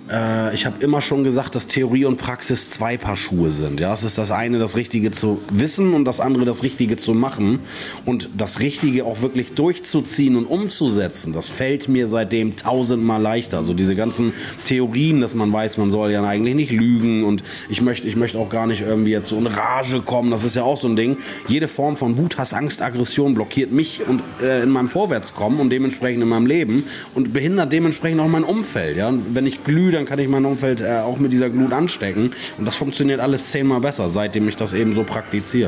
ich habe immer schon gesagt, dass Theorie und Praxis zwei Paar Schuhe sind. Ja, es ist das eine, das Richtige zu wissen und das andere, das Richtige zu machen. Und das Richtige auch wirklich durchzuziehen und umzusetzen, das fällt mir seitdem tausendmal leichter. Also diese ganzen Theorien, dass man weiß, man soll ja eigentlich nicht lügen und ich möchte, ich möchte auch gar nicht irgendwie jetzt so in Rage kommen. Das ist ja auch so ein Ding. Jede Form von Wut, Hass, Angst, Aggression blockiert mich und äh, in meinem Vorwärtskommen und dementsprechend in meinem Leben und behindert dementsprechend auch mein Umfeld. Ja, und wenn ich glühe, dann kann ich mein Umfeld äh, auch mit dieser Glut anstecken. Und das funktioniert alles zehnmal besser, seitdem ich das eben so praktiziere.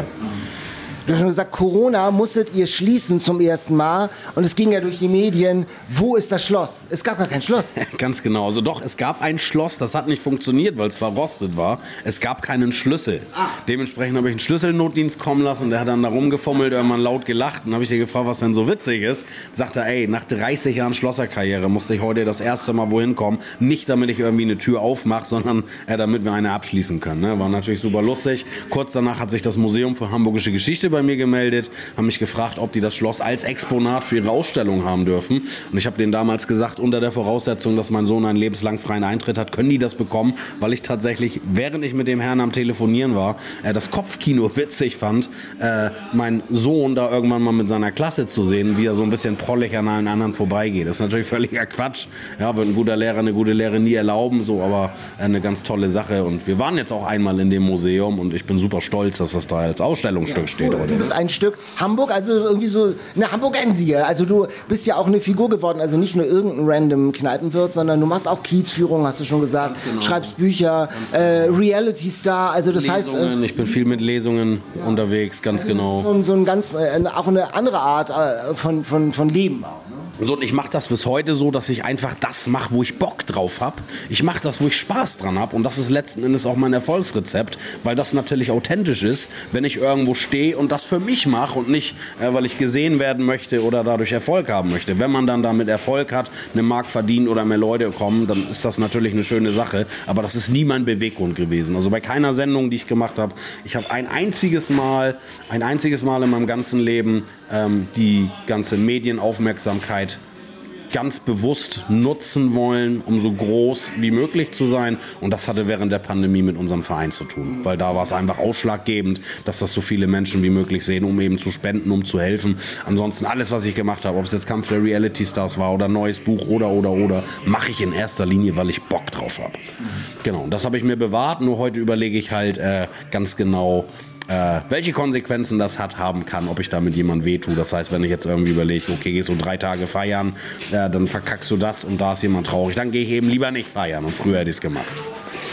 Du hast schon gesagt, Corona musstet ihr schließen zum ersten Mal und es ging ja durch die Medien. Wo ist das Schloss? Es gab gar kein Schloss. Ganz genau. Also doch, es gab ein Schloss, das hat nicht funktioniert, weil es verrostet war. Es gab keinen Schlüssel. Ah. Dementsprechend habe ich einen Schlüsselnotdienst kommen lassen, der hat dann da rumgefummelt, irgendwann laut gelacht. Und habe ich dir gefragt, was denn so witzig ist. Sagte er, ey, nach dreißig Jahren Schlosserkarriere musste ich heute das erste Mal wohin kommen. Nicht, damit ich irgendwie eine Tür aufmache, sondern äh, damit wir eine abschließen können. Ne? War natürlich super lustig. Kurz danach hat sich das Museum für Hamburgische Geschichte bei mir gemeldet, haben mich gefragt, ob die das Schloss als Exponat für ihre Ausstellung haben dürfen. Und ich habe denen damals gesagt, unter der Voraussetzung, dass mein Sohn einen lebenslang freien Eintritt hat, können die das bekommen, weil ich tatsächlich, während ich mit dem Herrn am Telefonieren war, äh, das Kopfkino witzig fand, äh, meinen Sohn da irgendwann mal mit seiner Klasse zu sehen, wie er so ein bisschen prollig an allen anderen vorbeigeht. Das ist natürlich völliger Quatsch. Ja, wird ein guter Lehrer, eine gute Lehrerin nie erlauben, so, aber äh, eine ganz tolle Sache. Und wir waren jetzt auch einmal in dem Museum und ich bin super stolz, dass das da als Ausstellungsstück ja, steht. Cool. Du bist ein Stück Hamburg, also irgendwie so eine Hamburgensier. Also du bist ja auch eine Figur geworden, also nicht nur irgendein random Kneipenwirt, sondern du machst auch Kiezführungen, hast du schon gesagt, genau. Schreibst Bücher, äh, Reality-Star, also das Lesungen, heißt... Äh, ich bin viel mit Lesungen ja. unterwegs, ganz also genau. So, so ein ganz, äh, auch eine andere Art äh, von, von, von Leben auch. So, und ich mache das bis heute so, dass ich einfach das mache, wo ich Bock drauf habe. Ich mache das, wo ich Spaß dran habe. Und das ist letzten Endes auch mein Erfolgsrezept, weil das natürlich authentisch ist, wenn ich irgendwo stehe und das für mich mache und nicht, äh, weil ich gesehen werden möchte oder dadurch Erfolg haben möchte. Wenn man dann damit Erfolg hat, eine Mark verdient oder mehr Leute kommen, dann ist das natürlich eine schöne Sache. Aber das ist nie mein Beweggrund gewesen. Also bei keiner Sendung, die ich gemacht habe, ich habe ein einziges Mal, ein einziges Mal in meinem ganzen Leben ähm, die ganze Medienaufmerksamkeit ganz bewusst nutzen wollen, um so groß wie möglich zu sein. Und das hatte während der Pandemie mit unserem Verein zu tun. Weil da war es einfach ausschlaggebend, dass das so viele Menschen wie möglich sehen, um eben zu spenden, um zu helfen. Ansonsten alles, was ich gemacht habe, ob es jetzt Kampf der Reality Stars war oder neues Buch oder, oder, oder, mache ich in erster Linie, weil ich Bock drauf habe. Mhm. Genau, und das habe ich mir bewahrt. Nur heute überlege ich halt äh, ganz genau, Äh, welche Konsequenzen das hat, haben kann, ob ich damit jemand wehtue. Das heißt, wenn ich jetzt irgendwie überlege, okay, gehst du drei Tage feiern, äh, dann verkackst du das und da ist jemand traurig, dann gehe ich eben lieber nicht feiern und früher hätte ich es gemacht.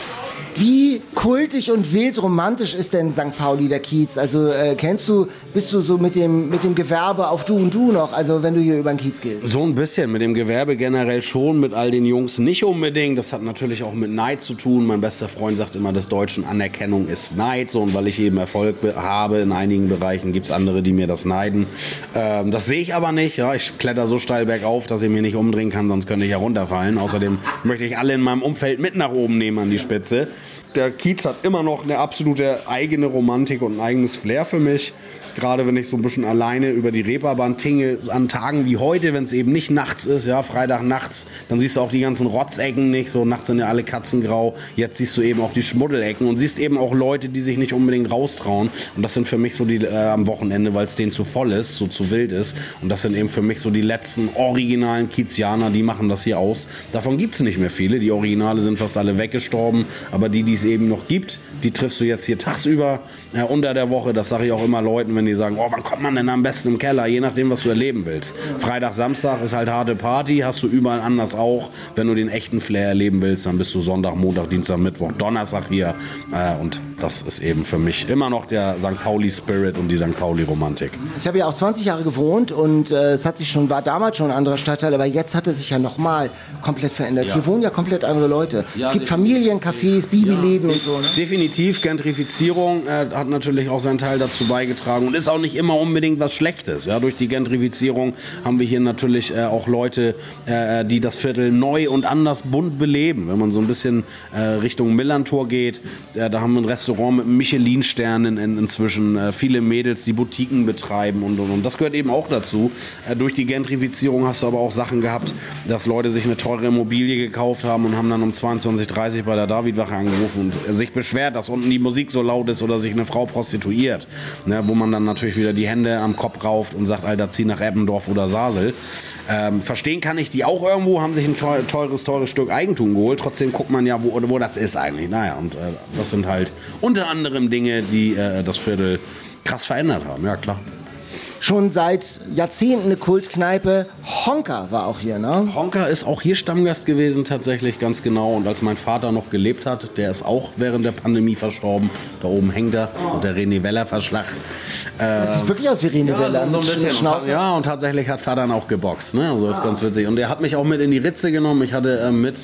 Wie kultig und wild romantisch ist denn Sankt Pauli, der Kiez? Also äh, kennst du, bist du so mit dem, mit dem Gewerbe auf Du und Du noch, also wenn du hier über den Kiez gehst? So ein bisschen, mit dem Gewerbe generell schon, mit all den Jungs nicht unbedingt. Das hat natürlich auch mit Neid zu tun. Mein bester Freund sagt immer, des Deutschen Anerkennung ist Neid. So, und weil ich eben Erfolg habe in einigen Bereichen, gibt es andere, die mir das neiden. Ähm, das sehe ich aber nicht. Ja. Ich kletter so steil bergauf, dass ich mich nicht umdrehen kann, sonst könnte ich ja runterfallen. Außerdem möchte ich alle in meinem Umfeld mit nach oben nehmen an die Spitze. Der Kiez hat immer noch eine absolute eigene Romantik und ein eigenes Flair für mich. Gerade wenn ich so ein bisschen alleine über die Reeperbahn tinge, an Tagen wie heute, wenn es eben nicht nachts ist, ja, Freitag nachts, dann siehst du auch die ganzen Rotzecken nicht, so nachts sind ja alle katzengrau. Jetzt siehst du eben auch die Schmuddelecken und siehst eben auch Leute, die sich nicht unbedingt raustrauen. Und das sind für mich so die äh, am Wochenende, weil es denen zu voll ist, so zu wild ist. Und das sind eben für mich so die letzten originalen Kiezianer, die machen das hier aus. Davon gibt es nicht mehr viele. Die Originale sind fast alle weggestorben. Aber die, die es eben noch gibt, die triffst du jetzt hier tagsüber äh, unter der Woche. Das sage ich auch immer Leuten, wenn die sagen, oh, wann kommt man denn am besten im Keller? Je nachdem, was du erleben willst. Freitag, Samstag ist halt harte Party, hast du überall anders auch. Wenn du den echten Flair erleben willst, dann bist du Sonntag, Montag, Dienstag, Mittwoch, Donnerstag hier. Äh, und das ist eben für mich immer noch der Sankt Pauli-Spirit und die Sankt Pauli-Romantik. Ich habe ja auch zwanzig Jahre gewohnt und äh, es hat sich schon, war damals schon ein anderer Stadtteil, aber jetzt hat es sich ja nochmal komplett verändert. Ja. Hier wohnen ja komplett andere Leute. Ja, es gibt Familiencafés, Bibiläden ja. und so. Ne? Definitiv, Gentrifizierung äh, hat natürlich auch seinen Teil dazu beigetragen und ist auch nicht immer unbedingt was Schlechtes. Ja? Durch die Gentrifizierung haben wir hier natürlich äh, auch Leute, äh, die das Viertel neu und anders bunt beleben. Wenn man so ein bisschen äh, Richtung Millantor geht, äh, da haben wir ein Restaurant mit Michelin-Sternen in, inzwischen, äh, viele Mädels, die Boutiquen betreiben und, und, und. Das gehört eben auch dazu. Äh, durch die Gentrifizierung hast du aber auch Sachen gehabt, dass Leute sich eine teure Immobilie gekauft haben und haben dann um zweiundzwanzig Uhr dreißig bei der Davidwache angerufen und äh, sich beschwert, dass unten die Musik so laut ist oder sich eine Frau prostituiert. Ne, wo man dann natürlich wieder die Hände am Kopf rauft und sagt, Alter, zieh nach Eppendorf oder Sasel. Ähm, verstehen kann ich die auch irgendwo, haben sich ein teures, teures Stück Eigentum geholt. Trotzdem guckt man ja, wo, wo das ist eigentlich. Naja, und äh, das sind halt unter anderem Dinge, die äh, das Viertel krass verändert haben. Ja, klar. Schon seit Jahrzehnten eine Kultkneipe. Honka war auch hier, ne? Honka ist auch hier Stammgast gewesen tatsächlich, ganz genau. Und als mein Vater noch gelebt hat, der ist auch während der Pandemie verstorben. Da oben hängt er und der René Weller-Verschlag. Äh, das sieht wirklich aus wie René ja, Weller. So, so ein bisschen. Und, ja, und tatsächlich hat Vater dann auch geboxt. Ne? Also das ist ah. ganz witzig. Und der hat mich auch mit in die Ritze genommen. Ich hatte äh, mit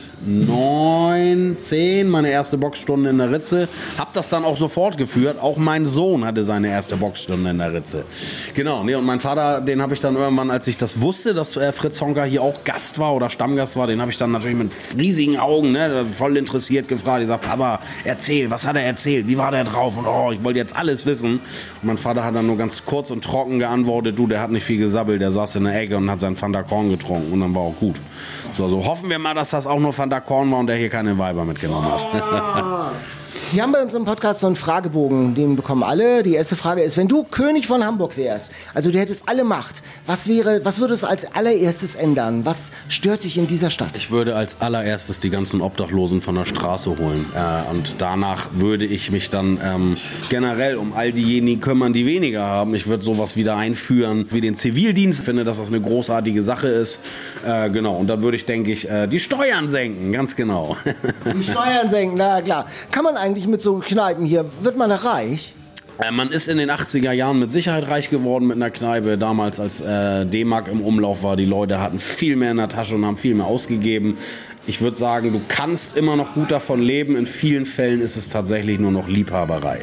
neun, zehn meine erste Boxstunde in der Ritze. Hab das dann auch so fortgeführt. Auch mein Sohn hatte seine erste Boxstunde in der Ritze. Genau. Nee, und mein Vater, den habe ich dann irgendwann, als ich das wusste, dass äh, Fritz Honka hier auch Gast war oder Stammgast war, den habe ich dann natürlich mit riesigen Augen, ne, voll interessiert gefragt. Ich sag, Papa, erzähl, was hat er erzählt? Wie war der drauf? Und oh, ich wollte jetzt alles wissen. Und mein Vater hat dann nur ganz kurz und trocken geantwortet, du, der hat nicht viel gesabbelt, der saß in der Ecke und hat seinen Fanta Korn getrunken und dann war auch gut. So, also hoffen wir mal, dass das auch nur Fanta Korn war und der hier keine Weiber mitgenommen hat. Wir haben bei uns im Podcast so einen Fragebogen, den bekommen alle. Die erste Frage ist, wenn du König von Hamburg wärst, also du hättest alle Macht, was wäre, was würde es als allererstes ändern? Was stört dich in dieser Stadt? Ich würde als allererstes die ganzen Obdachlosen von der Straße holen. Äh, und danach würde ich mich dann ähm, generell um all diejenigen kümmern, die weniger haben. Ich würde sowas wieder einführen wie den Zivildienst. Ich finde, dass das eine großartige Sache ist. Äh, genau, und dann würde ich, denke ich, äh, die Steuern senken, ganz genau. Die Steuern senken, na klar. Kann man eigentlich mit so Kneipen hier, wird man da reich? Äh, man ist in den achtziger Jahren mit Sicherheit reich geworden mit einer Kneipe. Damals, als äh, D-Mark im Umlauf war, die Leute hatten viel mehr in der Tasche und haben viel mehr ausgegeben. Ich würde sagen, du kannst immer noch gut davon leben. In vielen Fällen ist es tatsächlich nur noch Liebhaberei.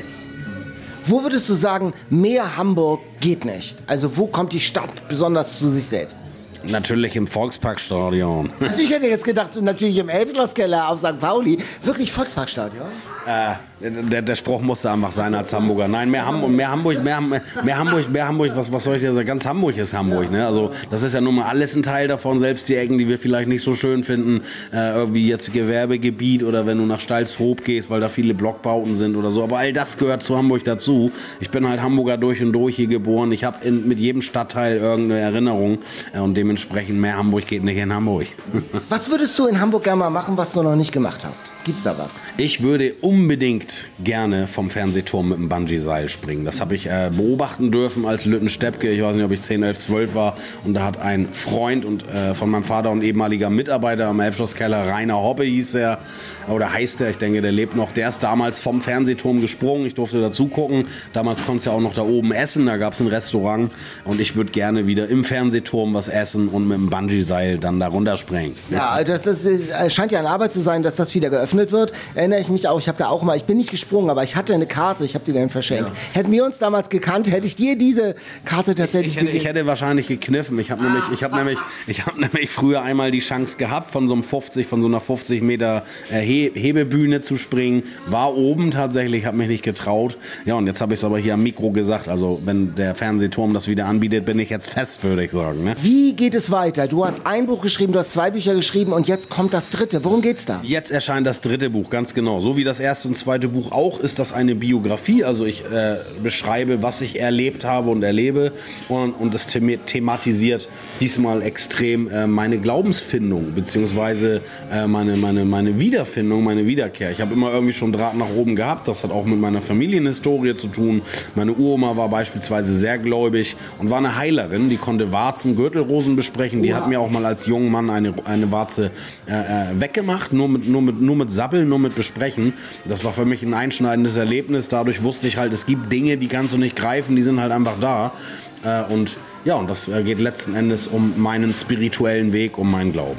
Wo würdest du sagen, mehr Hamburg geht nicht? Also wo kommt die Stadt besonders zu sich selbst? Natürlich im Volksparkstadion. Also ich hätte jetzt gedacht, natürlich im Elbschlosskeller auf Sankt Pauli. Wirklich Volksparkstadion? Äh, der, der Spruch musste einfach sein als Hamburger. Nein, mehr Hamburg, mehr Hamburg, mehr, mehr Hamburg, mehr Hamburg, was, was soll ich dir sagen? Ganz Hamburg ist Hamburg. Ne? Also das ist ja nun mal alles ein Teil davon, selbst die Ecken, die wir vielleicht nicht so schön finden, äh, irgendwie jetzt Gewerbegebiet oder wenn du nach Stalzhoop gehst, weil da viele Blockbauten sind oder so. Aber all das gehört zu Hamburg dazu. Ich bin halt Hamburger durch und durch hier geboren. Ich habe mit jedem Stadtteil irgendeine Erinnerung äh, und dementsprechend dementsprechend mehr Hamburg geht nicht in Hamburg. Was würdest du in Hamburg gerne mal machen, was du noch nicht gemacht hast? Gibt's da was? Ich würde unbedingt gerne vom Fernsehturm mit dem Bungee-Seil springen. Das habe ich äh, beobachten dürfen als Lütten Steppke. Ich weiß nicht, ob ich zehn, elf, zwölf war. Und da hat ein Freund und äh, von meinem Vater und ehemaliger Mitarbeiter am Elbschlosskeller, Rainer Hoppe hieß er, oder heißt er, ich denke, der lebt noch. Der ist damals vom Fernsehturm gesprungen. Ich durfte dazu gucken. Damals konntest du ja auch noch da oben essen. Da gab es ein Restaurant. Und ich würde gerne wieder im Fernsehturm was essen und mit dem Bungee-Seil dann da runterspringen. Ja, das, das ist, scheint ja eine Arbeit zu sein, dass das wieder geöffnet wird. Erinnere ich mich auch, ich habe da auch mal, ich bin nicht gesprungen, aber ich hatte eine Karte, ich habe die dann verschenkt. Ja. Hätten wir uns damals gekannt, hätte ich dir diese Karte tatsächlich ich hätte, gegeben. Ich hätte wahrscheinlich gekniffen. Ich habe ah. nämlich, ich hab nämlich, ich hab nämlich früher einmal die Chance gehabt, von so einem fünfzig, von so einer fünfzig Meter äh, He- Hebebühne zu springen. War oben tatsächlich, habe mich nicht getraut. Ja, und jetzt habe ich es aber hier am Mikro gesagt. Also wenn der Fernsehturm das wieder anbietet, bin ich jetzt fest, würde ich sagen. Ne? Wie geht es weiter? Du hast ein Buch geschrieben, du hast zwei Bücher geschrieben und jetzt kommt das dritte. Worum geht's da? Jetzt erscheint das dritte Buch, ganz genau. So wie das erste und zweite Buch auch, ist das eine Biografie. Also ich äh, beschreibe, was ich erlebt habe und erlebe. Und, und das them- thematisiert diesmal extrem äh, meine Glaubensfindung, beziehungsweise äh, meine, meine, meine Wiederfindung, meine Wiederkehr. Ich habe immer irgendwie schon Draht nach oben gehabt. Das hat auch mit meiner Familienhistorie zu tun. Meine Uroma war beispielsweise sehr gläubig und war eine Heilerin. Die konnte Warzen, Gürtelrosen besprechen. Die hat mir auch mal als junger Mann eine, eine Warze äh, weggemacht, nur mit, nur, mit, nur mit Sappeln, nur mit Besprechen. Das war für mich ein einschneidendes Erlebnis. Dadurch wusste ich halt, es gibt Dinge, die kannst du nicht greifen, die sind halt einfach da. Äh, und ja, und das geht letzten Endes um meinen spirituellen Weg, um meinen Glauben.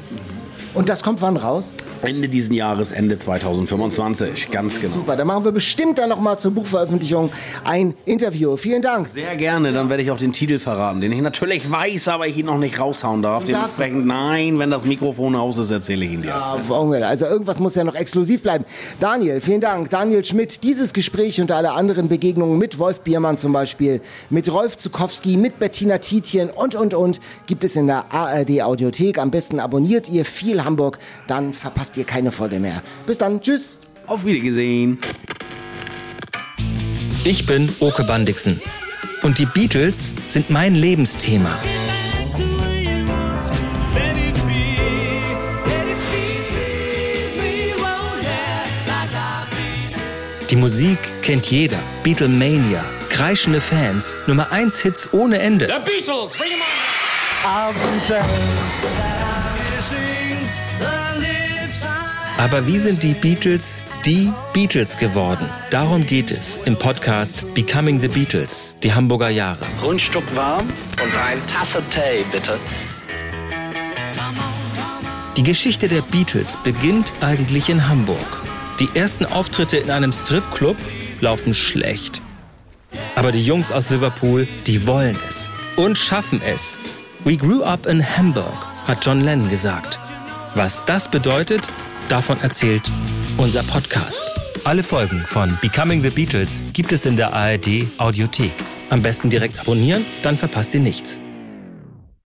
Und das kommt wann raus? Ende diesen Jahres, Ende zwanzig fünfundzwanzig, ganz genau. Super, dann machen wir bestimmt dann noch mal zur Buchveröffentlichung ein Interview. Vielen Dank. Sehr gerne, dann werde ich auch den Titel verraten, den ich natürlich weiß, aber ich ihn noch nicht raushauen darf. Dementsprechend, nein, wenn das Mikrofon aus ist, erzähle ich ihn dir. Ja, also irgendwas muss ja noch exklusiv bleiben. Daniel, vielen Dank. Daniel Schmidt, dieses Gespräch und alle anderen Begegnungen mit Wolf Biermann zum Beispiel, mit Rolf Zukowski, mit Bettina Tietjen und, und, und, gibt es in der A R D-Audiothek. Am besten abonniert ihr viel Hamburg, dann verpasst ihr keine Folge mehr. Bis dann, tschüss. Auf Wiedersehen. Ich bin Oke Bandixen und die Beatles sind mein Lebensthema. Die Musik kennt jeder. Beatlemania, kreischende Fans, Nummer eins Hits ohne Ende. The Beatles, bring 'em on! Aber wie sind die Beatles die Beatles geworden? Darum geht es im Podcast Becoming the Beatles, die Hamburger Jahre. Grundstück warm und eine Tasse Tee, bitte. Die Geschichte der Beatles beginnt eigentlich in Hamburg. Die ersten Auftritte in einem Stripclub laufen schlecht. Aber die Jungs aus Liverpool, die wollen es und schaffen es. We grew up in Hamburg, hat John Lennon gesagt. Was das bedeutet, davon erzählt unser Podcast. Alle Folgen von Becoming the Beatles gibt es in der A R D Audiothek. Am besten direkt abonnieren, dann verpasst ihr nichts.